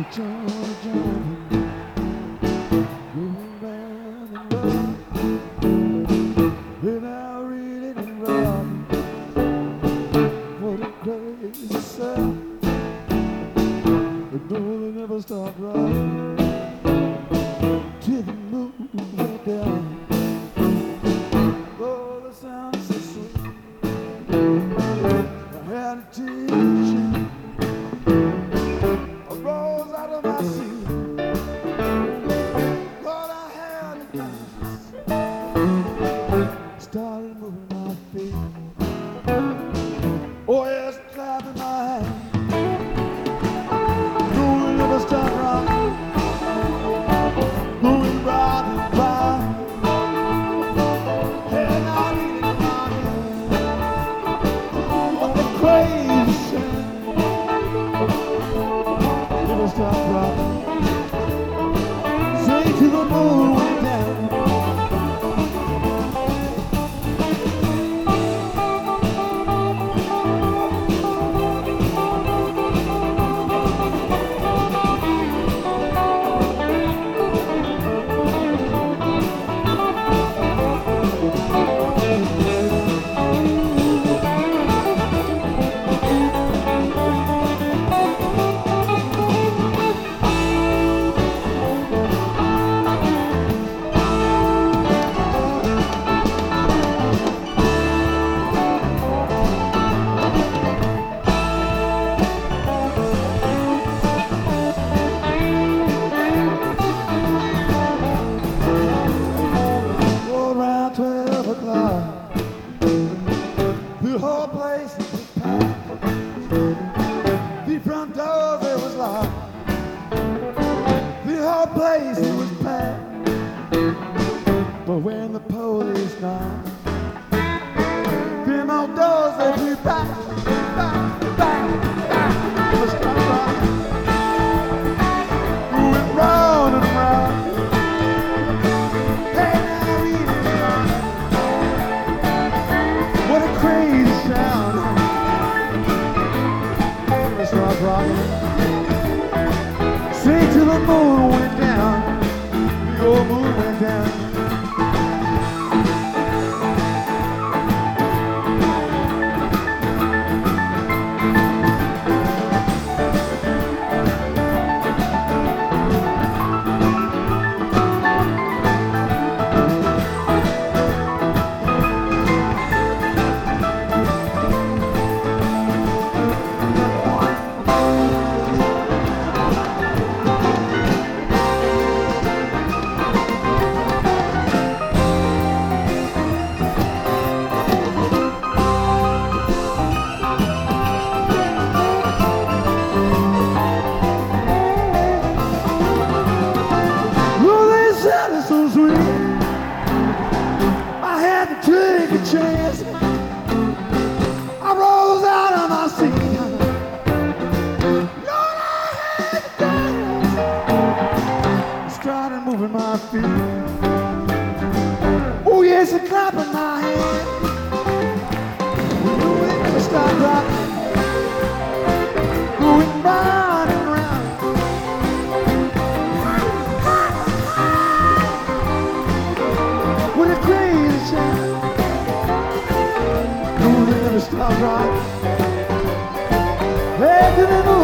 Stop running till the moon went down. Oh, the sound is so sweet. I had to teach you. I rose out of my seat. Thought I had to dance. Started moving my feet. Oh, yes, clapping my hands. Stop rocking, moving round and round, and I need it on the crazy sound. Never stop rocking, sing to the moon went down. The whole place was packed. The front door it was locked. The whole place it was packed. But when the police knocked, them old doors they flew back, back, back, back. Let's stop rocking, moving round and round. What a crazy sound. Let's start rocking. Sing till the moon went down. The old moon went down. So sweet, I had to take a chance. I rose out of my seat. Lord, I had to dance. Started moving my feet. Oh yes, and clapping my hands. We never stop rocking, going round and round. What a crazy sound. No, they never stop rocking. Hey, to the moon.